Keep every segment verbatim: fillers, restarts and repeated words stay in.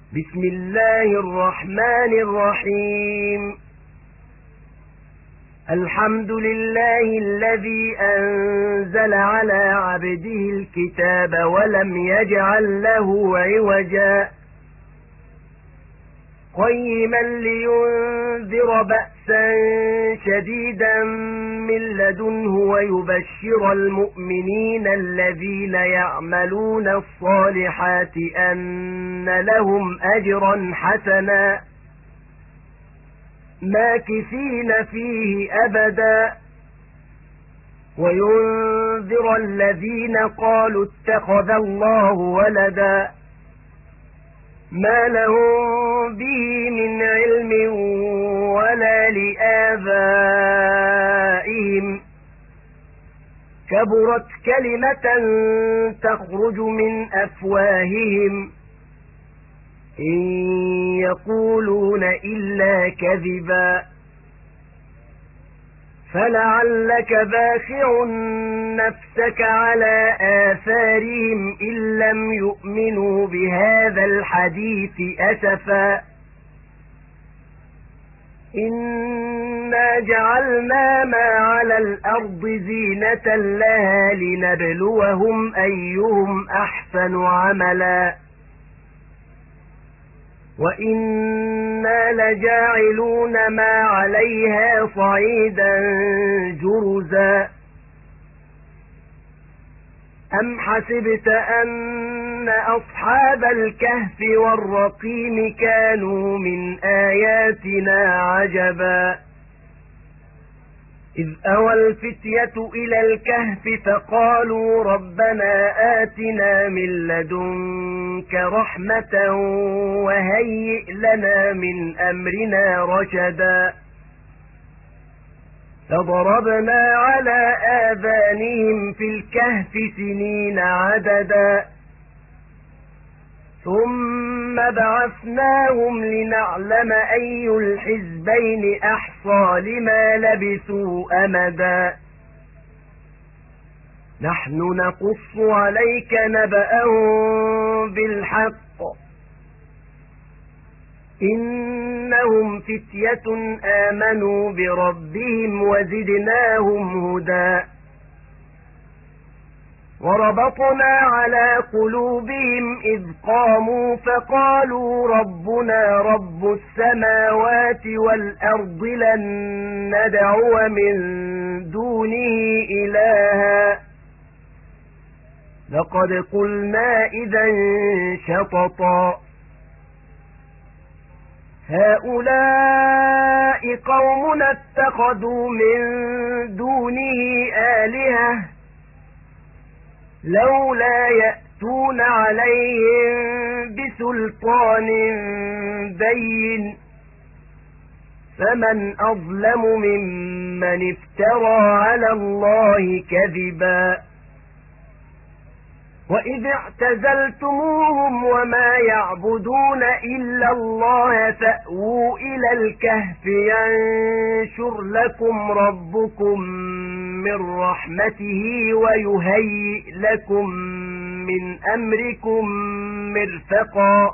بسم الله الرحمن الرحيم الحمد لله الذي أنزل على عبده الكتاب ولم يجعل له عوجا قيما لينذر بأسا شديدا من لدنه ويبشر المؤمنين الذين يعملون الصالحات أن لهم أجرا حسنا ماكثين فيه أبدا وينذر الذين قالوا اتخذ الله ولدا ما لهم به من علم ولا لآبائهم كبرت كلمة تخرج من أفواههم إن يقولون إلا كذبا فلعلك باخع نفسك على آثارهم إن لم يؤمنوا بهذا الحديث أسفا إنا جعلنا ما على الأرض زينة لها لنبلوهم أيهم أحسن عملا وإنا لجاعلون ما عليها صعيدا جرزا أم حسبت أن أصحاب الكهف والرقيم كانوا من آياتنا عجبا إذ أوى الفتية إلى الكهف فقالوا ربنا آتنا من لدنك رحمة وهيئ لنا من أمرنا رشدا فضربنا على آذانهم في الكهف سنين عددا ثم بعثناهم لنعلم أي الحزبين أحصى لما لبثوا أمدا نحن نقص عليك نبأهم بالحق إنهم فتية آمنوا بربهم وزدناهم هدى وربطنا على قلوبهم إذ قاموا فقالوا ربنا رب السماوات والأرض لن ندعو من دونه إلها لقد قلنا إذا شططا هؤلاء قوم اتخذوا من دونه آلهة لولا يأتون عليهم بسلطان بين فمن أظلم ممن افترى على الله كذبا وإذ اعتزلتموهم وما يعبدون إلا الله فأووا إلى الكهف ينشر لكم ربكم من رحمته ويهيئ لكم من أمركم مرفقا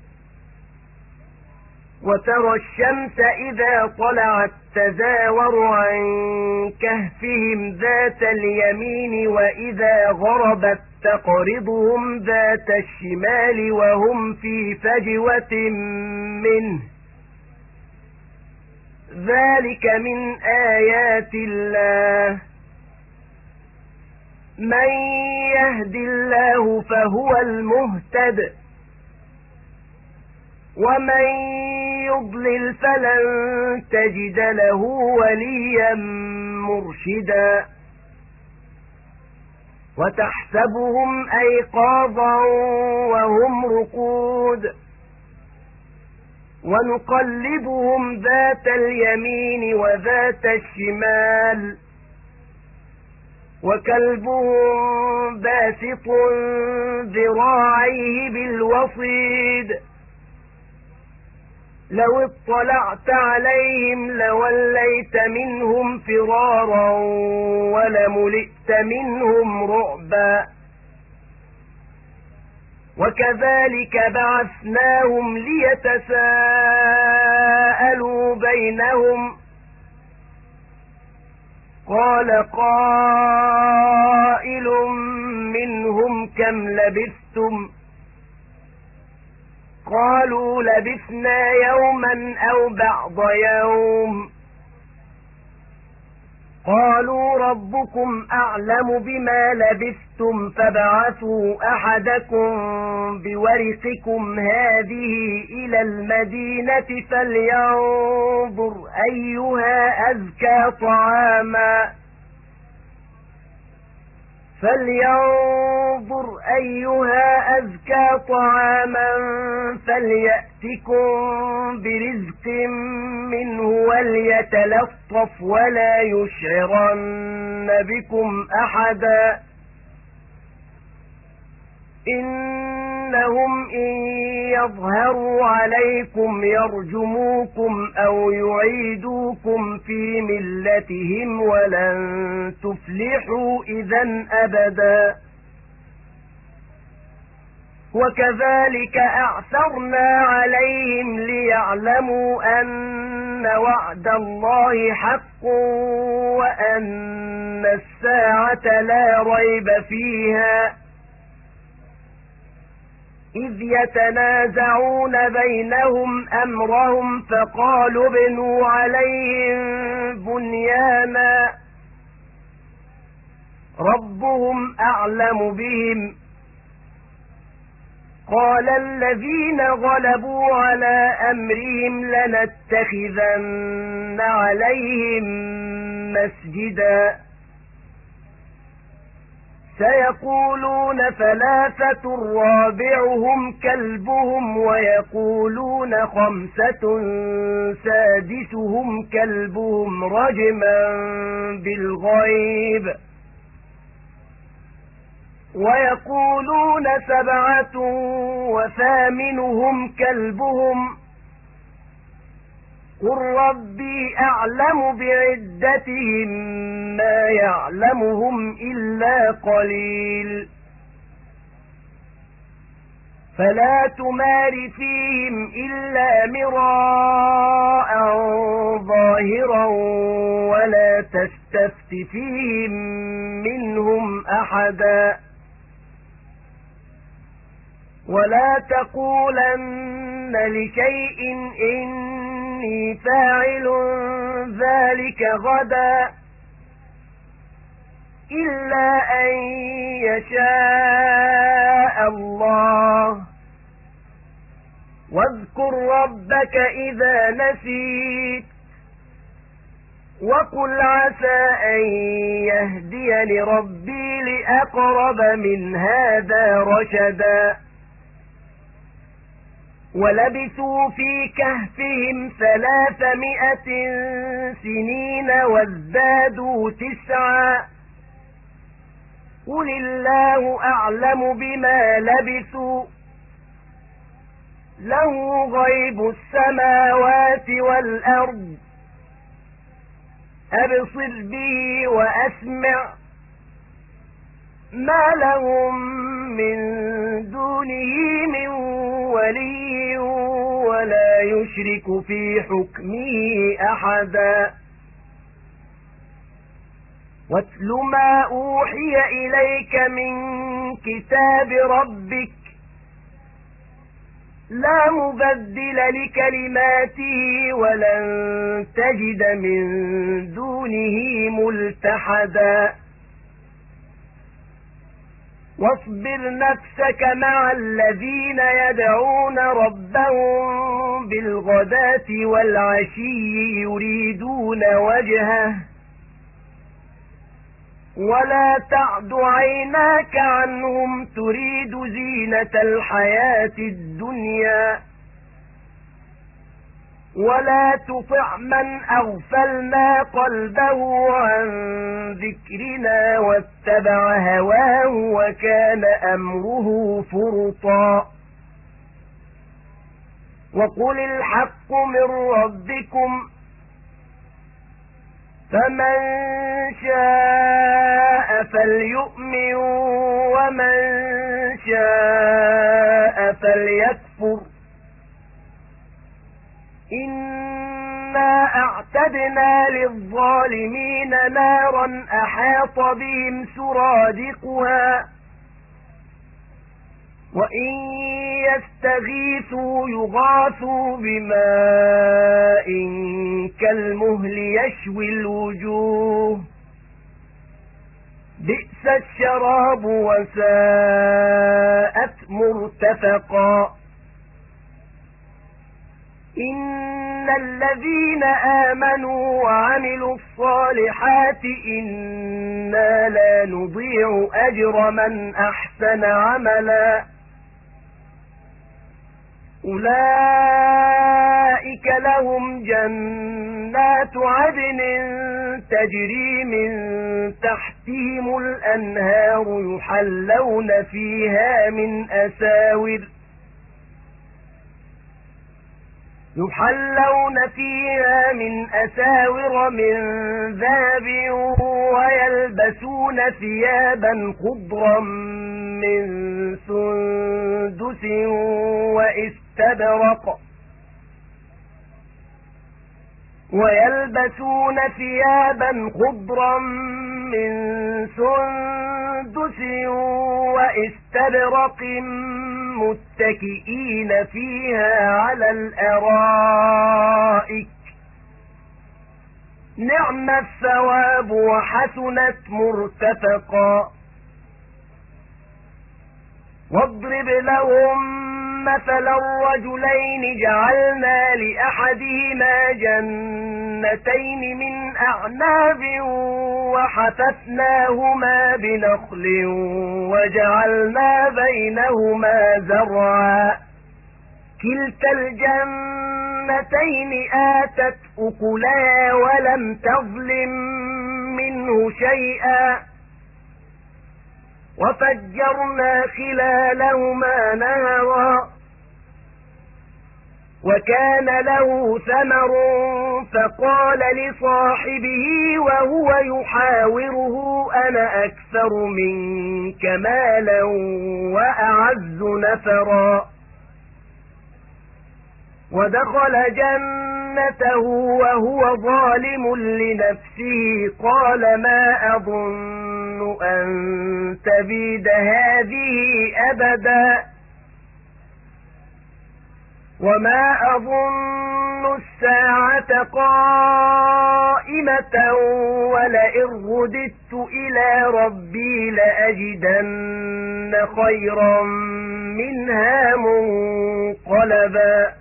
وترى الشمس إذا طلعت تزاور عن كهفهم ذات اليمين وإذا غربت تقرضهم ذات الشمال وهم في فجوة منه ذلك من آيات الله من يهد الله فهو المهتد ومن يضلل فلن تجد له وليا مرشدا وتحسبهم أيقاظا وهم رقود ونقلبهم ذات اليمين وذات الشمال وكلبهم باسط ذراعيه بالوصيد لو اطلعت عليهم لوليت منهم فرارا ولملئت منهم رعبا وكذلك بعثناهم ليتساءلوا بينهم قال قائل منهم كم لبثتم قالوا لبثنا يوما أو بعض يوم قالوا ربكم أعلم بما لبثتم فابعثوا أحدكم بورقكم هذه إلى المدينة فلينظر أيها أزكى طعاما فلينظر أيها أزكى طعاما فليأتكم برزق منه وليتلطف ولا يشعرن بكم أحدا إنهم إن يظهروا عليكم يرجموكم أو يعيدوكم في ملتهم ولن تفلحوا إذا أبدا وكذلك أعثرنا عليهم ليعلموا أن وعد الله حق وأن الساعة لا ريب فيها إذ يتنازعون بينهم أمرهم فقالوا ابنوا عليهم بنيانا ربهم أعلم بهم قال الذين غلبوا على أمرهم لنتخذن عليهم مسجدا سيقولون ثلاثة رابعهم كلبهم ويقولون خمسة سادسهم كلبهم رجما بالغيب ويقولون سبعة وثامنهم كلبهم قل ربي أعلم بعدتهم ما يعلمهم إلا قليل فلا تمار فيهم إلا مراء ظاهرا ولا تستفت فيهم منهم أحدا ولا تقولن لشيء إني فاعل ذلك غدا إلا أن يشاء الله واذكر ربك إذا نسيت وقل عسى أن يهديني ربي لأقرب من هذا رشدا ولبثوا في كهفهم ثلاثمائة سنين وازدادوا تسعا قل الله أعلم بما لبثوا له غيب السماوات والأرض أبصر به وأسمع ما لهم من دونه من ولي ولا يشرك في حكمه أحدا واتل ما أوحي إليك من كتاب ربك لا مبدل لكلماته ولن تجد من دونه ملتحدا واصبر نفسك مع الذين يدعون ربهم بالغداة والعشي يريدون وجهه ولا تعد عيناك عنهم تريد زينة الحياة الدنيا ولا تطع من أغفلنا قلبه عن ذكرنا واتبع هواه وكان أمره فرطا وقل الحق من ربكم فمن شاء فليؤمن ومن شاء فليكفر إنا أعتدنا للظالمين نارا أحاط بهم سرادقها وإن يستغيثوا يغاثوا بماء كالمهل يشوي الوجوه بئس الشراب وساءت مرتفقا إن الذين آمنوا وعملوا الصالحات إنا لا نضيع أجر من أحسن عملا أولئك لهم جنات عدن تجري من تحتهم الأنهار يحلون فيها من أساور يحلون فيها من أساور من ذهب ويلبسون ثيابا خضرا من سندس وإستبرق ويلبسون ثيابا خضرا من سندس وإستبرق متكئين فيها على الأرائك نعم الثواب وحسنت مرتفقا واضرب لهم مثلا الرجلين جعلنا لأحدهما جنتين من أعناب وحففناهما بنخل وجعلنا بينهما زرعا كلتا الجنتين آتت أكلها ولم تظلم منه شيئا وفجرنا خلالهما نهرا وكان له ثمر فقال لصاحبه وهو يحاوره أنا أكثر منك مالا وأعز نفرا ودخل جنته وهو ظالم لنفسه قال ما أظن أن تبيد هذه أبدا وما أظن الساعة قائمة ولئن رددت إلى ربي لأجدن خيرا منها منقلبا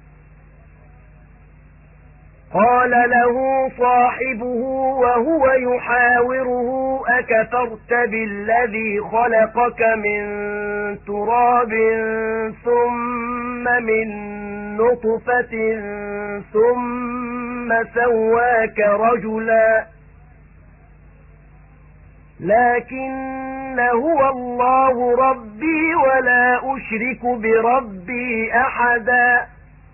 قال له صاحبه وهو يحاوره أكفرت بالذي خلقك من تراب ثم من نطفة ثم سواك رجلا لكن هو الله ربي ولا أشرك بربي أحدا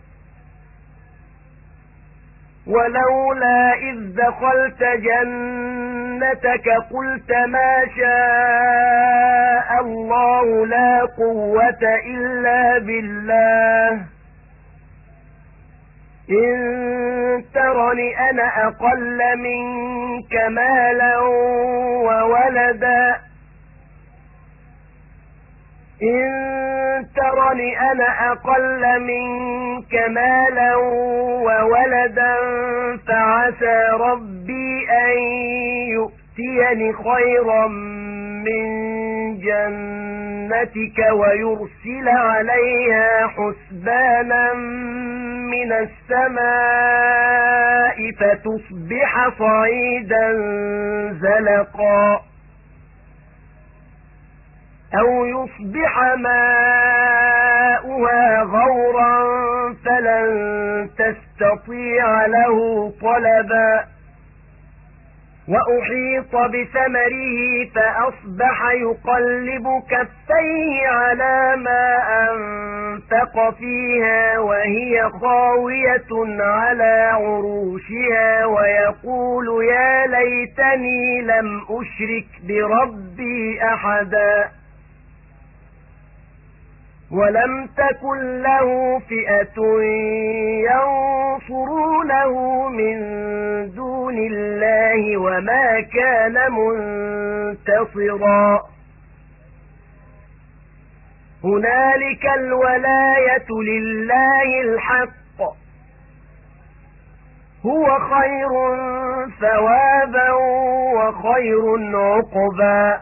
ولولا إذ دخلت جنتك قلت ما شاء الله لا قوة إلا بالله إن ترني أنا أقل منك مالا وولدا إن ترني أنا أقل منك مالا وولدا فعسى ربي أن يؤتيني خيرا من جنتك ويرسل عليها حسبانا من السماء فتصبح صعيدا زلقا أو يصبح ماؤها غورا فلن تستطيع له طلبا وأحيط بثمره فأصبح يقلب كفيه على ما أنفق فيها وهي خاوية على عروشها ويقول يا ليتني لم أشرك بربي أحدا ولم تكن له فئة ينصرونه من دون الله وما كان منتصرا هنالك الولاية لله الحق هو خير ثوابا وخير عقبا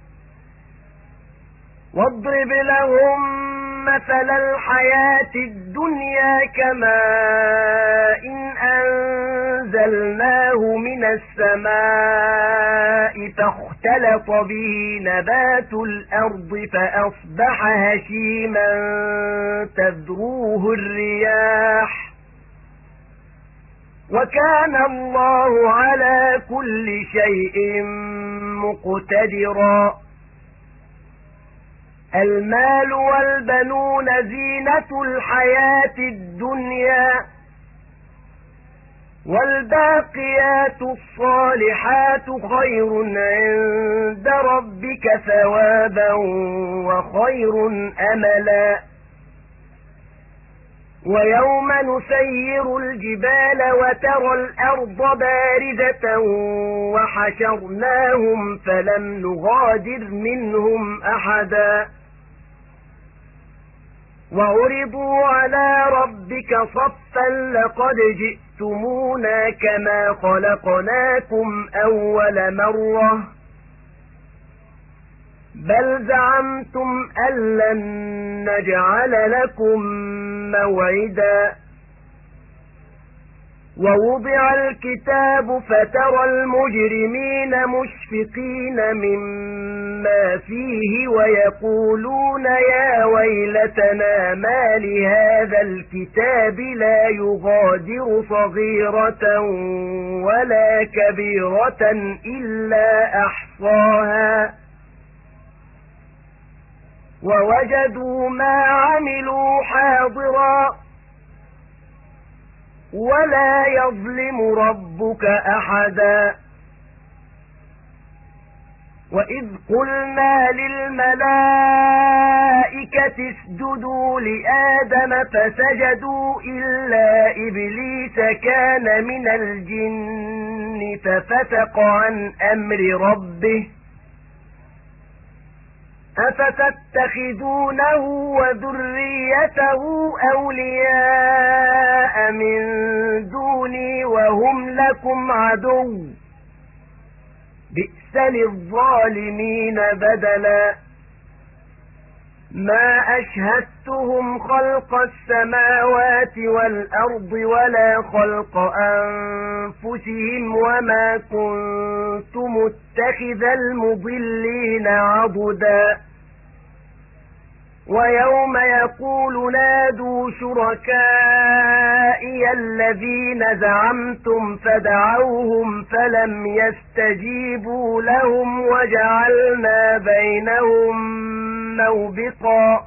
واضرب لهم مثل الحياة الدنيا كماء إن أنزلناه من السماء فاختلط به نبات الأرض فأصبح هشيما تذروه الرياح وكان الله على كل شيء مقتدرا المال والبنون زينة الحياة الدنيا والباقيات الصالحات خير عند ربك ثوابا وخير أملا ويوم نسير الجبال وترى الأرض باردة وحشرناهم فلم نغادر منهم أحدا وعرضوا على ربك صفا لقد جئتمونا كما خلقناكم أول مرة بل زعمتم أن لن نجعل لكم موعدا ووضع الكتاب فترى المجرمين مشفقين مما فيه ويقولون يا ويلتنا ما لهذا الكتاب لا يغادر صغيرة ولا كبيرة إلا أحصاها ووجدوا ما عملوا حاضرا ولا يظلم ربك أحدا وإذ قلنا للملائكة اسجدوا لآدم فسجدوا إلا إبليس كان من الجن ففسق عن أمر ربه أفتتخذونه وذريته أولياء من دوني وهم لكم عدو بئس للظالمين بدلا ما أشهدتهم خلق السماوات والأرض ولا خلق أنفسهم وما كنت متخذ المضلين عضدا ويوم يقول نادوا شركائي الذين زعمتم فدعوهم فلم يستجيبوا لهم وجعلنا بينهم موبقا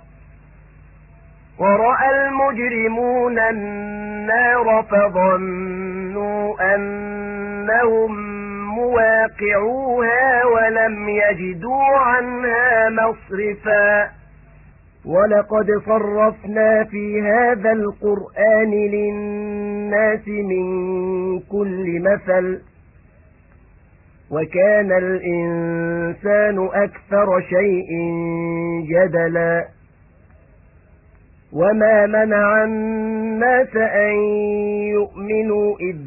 ورأى المجرمون النار فظنوا أنهم مواقعوها ولم يجدوا عنها مصرفا ولقد صرفنا في هذا القرآن للناس من كل مثل وكان الإنسان أكثر شيء جدلا وما منع الناس أن يؤمنوا إذ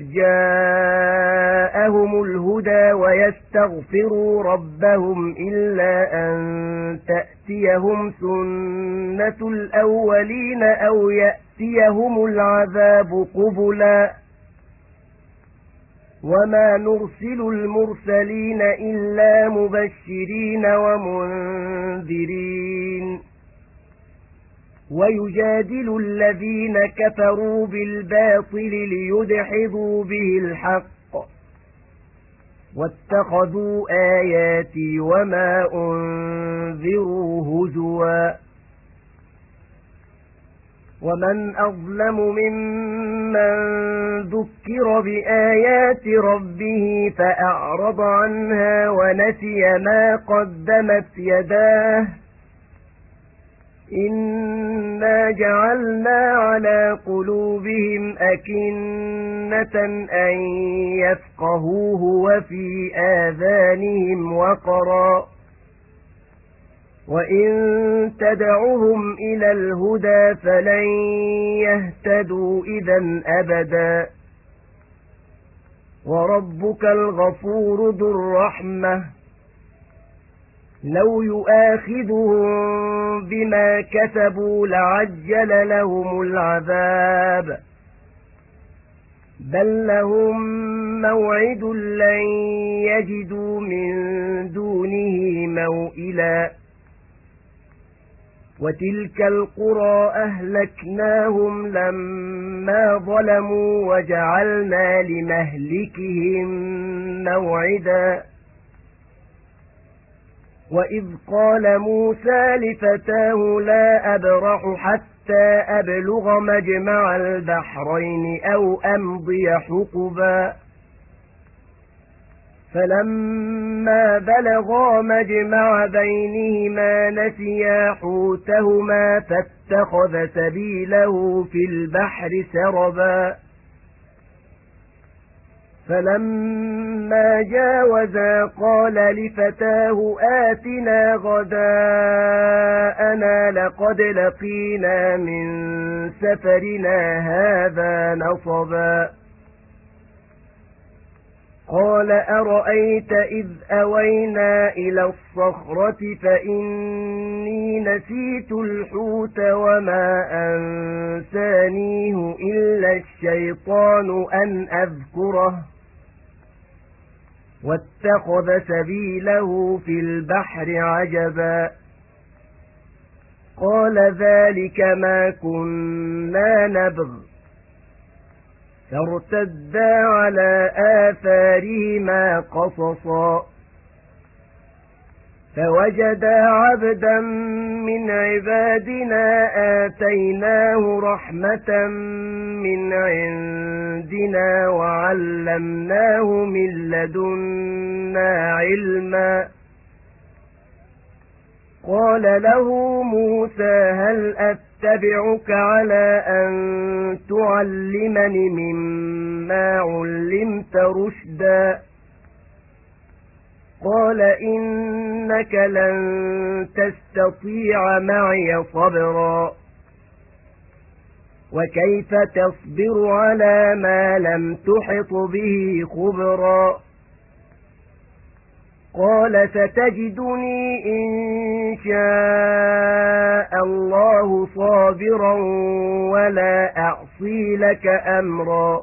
جاءهم الهدى ويستغفروا ربهم إلا أن تأتيهم سنة الأولين أو يأتيهم العذاب قبلا وما نرسل المرسلين إلا مبشرين ومنذرين ويجادل الذين كفروا بالباطل ليدحضوا به الحق واتخذوا آياتي وما أنذروا هزوا ومن أظلم ممن ذكر بآيات ربه فأعرض عنها ونسي ما قدمت يداه إنا جعلنا على قلوبهم أكنة أن يفقهوه وفي آذانهم وقرا وإن تدعهم إلى الهدى فلن يهتدوا إذا أبدا وربك الغفور ذو الرحمة لو يؤاخذهم بما كسبوا لعجل لهم العذاب بل لهم موعد لن يجدوا من دونه موئلا وتلك القرى أهلكناهم لما ظلموا وجعلنا لمهلكهم موعدا وإذ قال موسى لفتاه لا أبرح حتى أبلغ مجمع البحرين أو أمضي حقبا فلما بلغا مجمع بينهما نسيا حوتهما فاتخذ سبيله في البحر سربا فلما جاوزا قال لفتاه آتنا غداءنا لقد لقينا من سفرنا هذا نصبا قال أرأيت إذ أوينا إلى الصخرة فإني نسيت الحوت وما أنسانيه إلا الشيطان أن أذكره واتخذ سبيله في البحر عجبا قال ذلك ما كنا نبغ فارتدا على آثارهما قصصا فوجدا عبدا من عبادنا آتيناه رحمة من عندنا وعلمناه من لدنا علما قال له موسى هل أتبعك على أن تعلمني مما علمت رشدا قال إنك لن تستطيع معي صبرا وكيف تصبر على ما لم تحط به خبرا قال ستجدني إن شاء الله صابرا ولا أعصي لك أمرا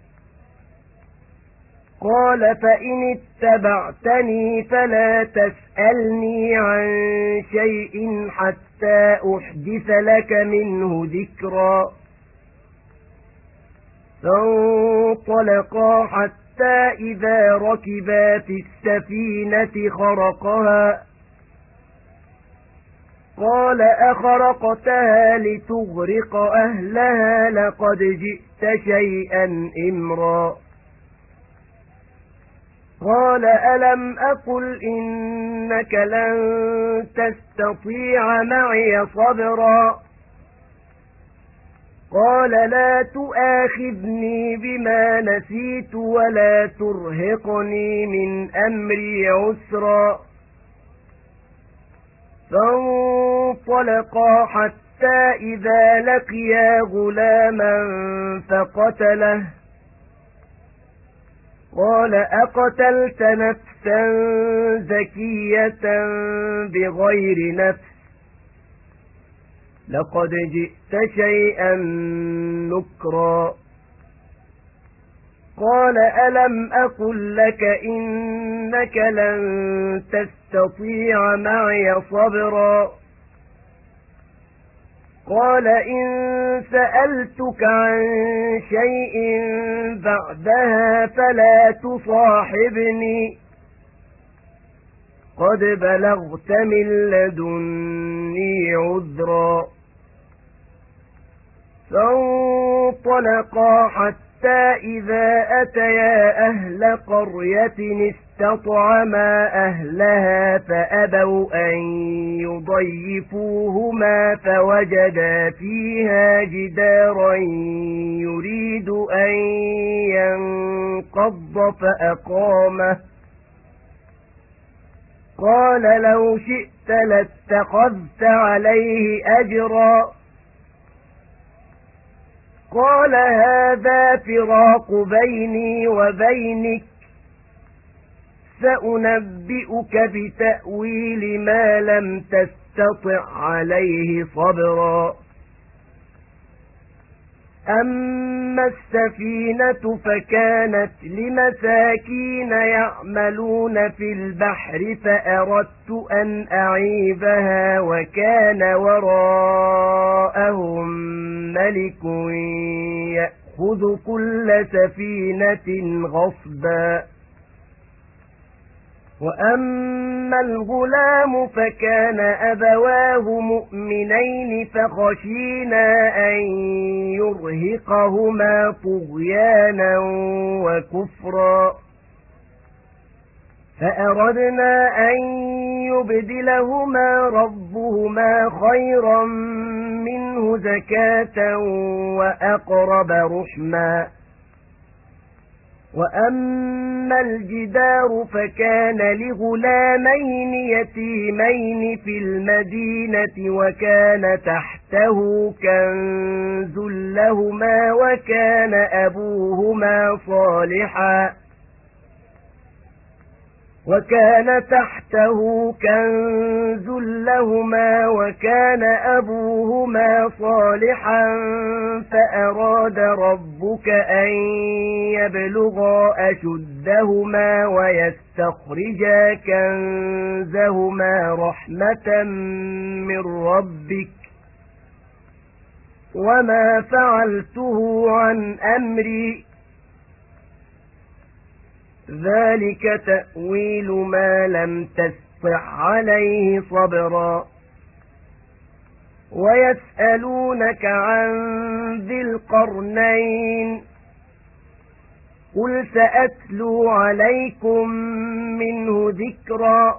قال فإن اتبعتني فلا تسألني عن شيء حتى أحدث لك منه ذكرا فانطلقا حتى حتى إذا ركبا في السفينة خرقها قال أخرقتها لتغرق أهلها لقد جئت شيئا إمرا قال ألم أقل إنك لن تستطيع معي صبرا قال لا تؤاخذني بما نسيت ولا ترهقني من أمري عسرا فانطلقا حتى إذا لقيا غلاما فقتله قال أقتلت نفسا زكية بغير نفس لقد جئت شيئا نكرا قال ألم أقل لك إنك لن تستطيع معي صبرا قال إن سألتك عن شيء بعدها فلا تصاحبني قد بلغت من لدني عذرا فانطلقا حتى إذا أتيا أهل قرية استطعما أهلها فأبوا أن يضيفوهما فوجدا فيها جدارا يريد أن ينقض فأقامه قال لو شئت لاتخذت عليه أجرا قال هذا فراق بيني وبينك سأنبئك بتأويل ما لم تستطع عليه صبرا أما السفينة فكانت لمساكين يعملون في البحر فأردت أن أعيبها وكان وراءهم ملك يأخذ كل سفينة غصبا وأما الغلام فكان أبواه مؤمنين فخشينا أن يرهقهما طغيانا وكفرا فأردنا أن يبدلهما ربهما خيرا منه زكاة وأقرب رحما وأما الجدار فكان لغلامين يتيمين في المدينة وكان تحته كنز لهما وكان أبوهما صالحا وكان تحته كنز لهما وكان أبوهما صالحا فأراد ربك أن يبلغا أشدهما ويستخرجا كنزهما رحمة من ربك وما فعلته عن أمري ذلك تأويل ما لم تستطع عليه صبرا ويسألونك عن ذي القرنين قل سأتلو عليكم منه ذكرا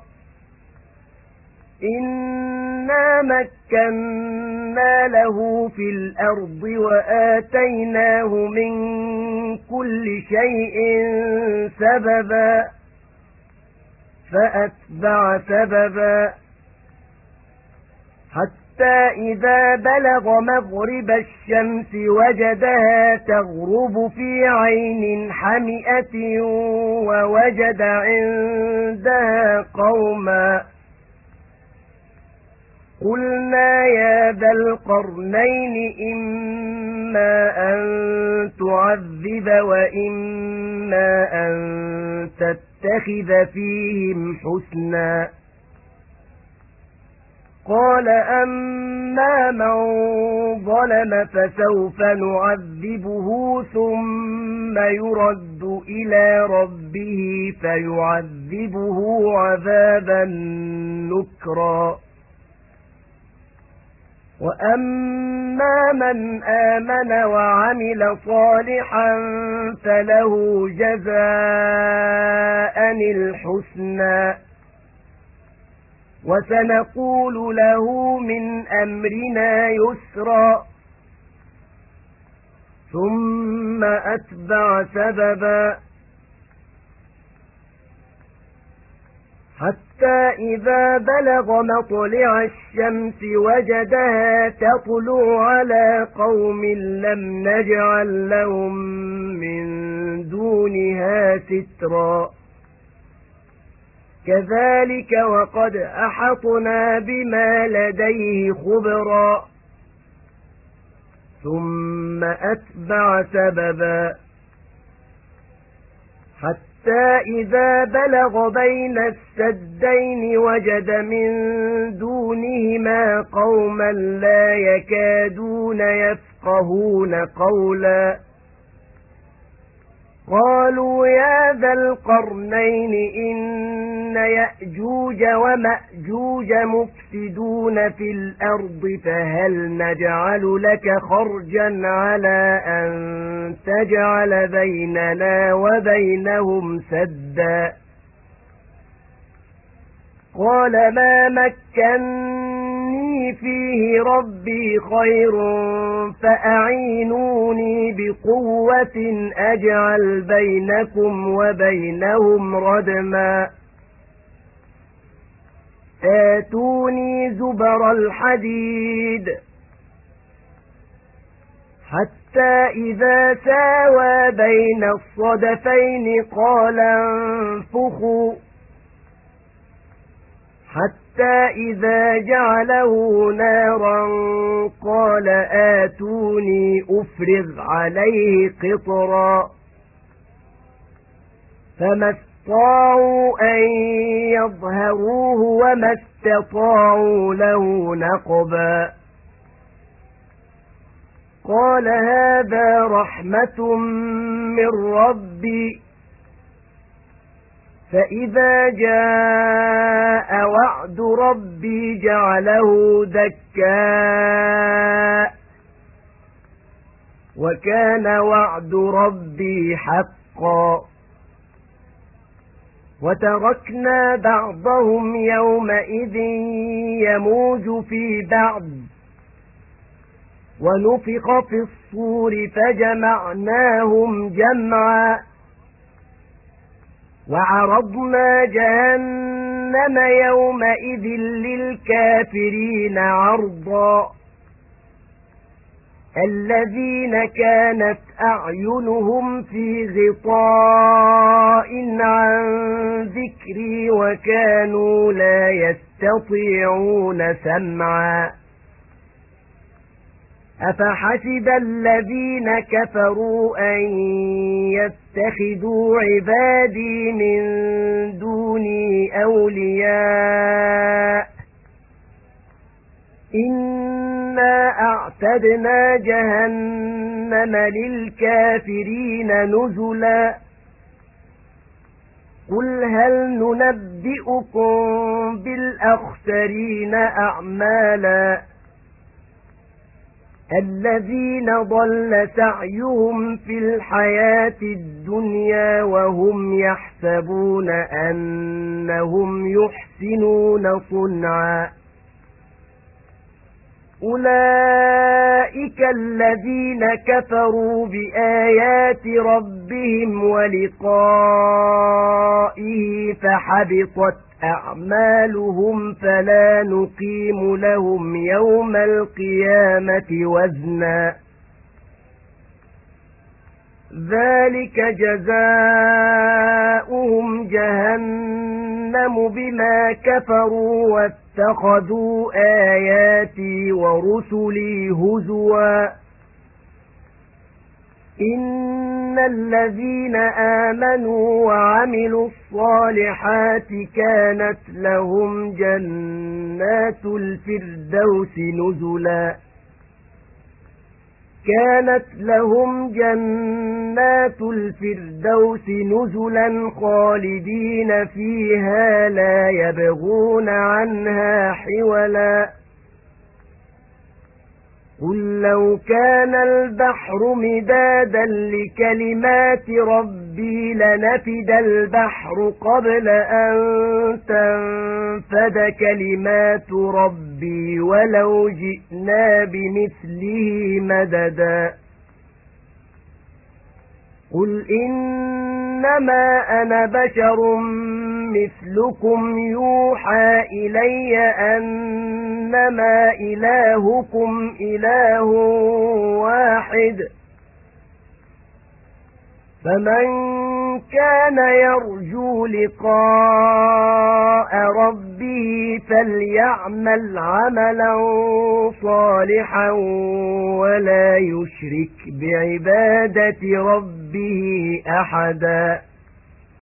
إنا مكنا له في الأرض وآتيناه من كل شيء سببا فأتبع سببا حتى إذا بلغ مغرب الشمس وجدها تغرب في عين حمئة ووجد عندها قوما قلنا يا ذا القرنين إما أن تعذب وإما أن تتخذ فيهم حسنا قال أما من ظلم فسوف نعذبه ثم يرد إلى ربه فيعذبه عذابا نكرا وأما من آمن وعمل صالحا فله جزاء الحسنى وسنقول له من أمرنا يسرا ثم أتبع سببا حتى إذا بلغ مطلع الشمس وجدها تطلع على قوم لم نجعل لهم من دونها سترا كذلك وقد أحطنا بما لديه خبرا ثم أتبع سببا حتى إذا بلغ بين السدين وجد من دونهما قوما لا يكادون يفقهون قولا قالوا يا ذا القرنين إن يأجوج ومأجوج مفسدون في الأرض فهل نجعل لك خرجا على أن تجعل بيننا وبينهم سدا قال ما مكنني فيه ربي خير فأعينوني بقوة أجعل بينكم وبينهم ردما آتوني زبر الحديد حتى إذا ساوى بين الصدفين قال انفخوا حتى إذا جعله نارا قال آتوني أفرغ عليه قطرا فما استطاعوا أن يظهروه وما استطاعوا له نقبا قال هذا رحمة من ربي فإذا جاء وعد ربي جعله دكاء وكان وعد ربي حقا وتركنا بعضهم يومئذ يموج في بعض ونفخ في الصور فجمعناهم جمعا وعرضنا جهنم يومئذ للكافرين عرضا الذين كانت أعينهم في غطاء عن ذكري وكانوا لا يستطيعون سمعا أفحسب الذين كفروا أن يتخذوا عبادي من دوني أولياء إنا أعتدنا جهنم للكافرين نزلا قل هل ننبئكم بالأخسرين أعمالا الذين ضل سعيهم في الحياة الدنيا وهم يحسبون أنهم يحسنون صنعا أولئك الذين كفروا بآيات ربهم ولقائه فحبطت أعمالهم فلا نقيم لهم يوم القيامة وزنا ذلك جزاؤهم جهنم بما كفروا واتخذوا آياتي ورسلي هزوا إن الذين آمنوا وعملوا الصالحات كانت لهم جنات الفردوس نزلا كانت لهم جنات الفردوس نزلا خالدين فيها لا يبغون عنها حولا قل لو كان البحر مدادا لكلمات ربي لنفد البحر قبل أن تنفد كلمات ربي ولو جئنا بمثله مددا قل إنما أنا بشر مثلكم يوحى إلي أنما إلهكم إله واحد فمن كان يرجو لقاء ربه فليعمل عملا صالحا ولا يشرك بعبادة ربه أحدا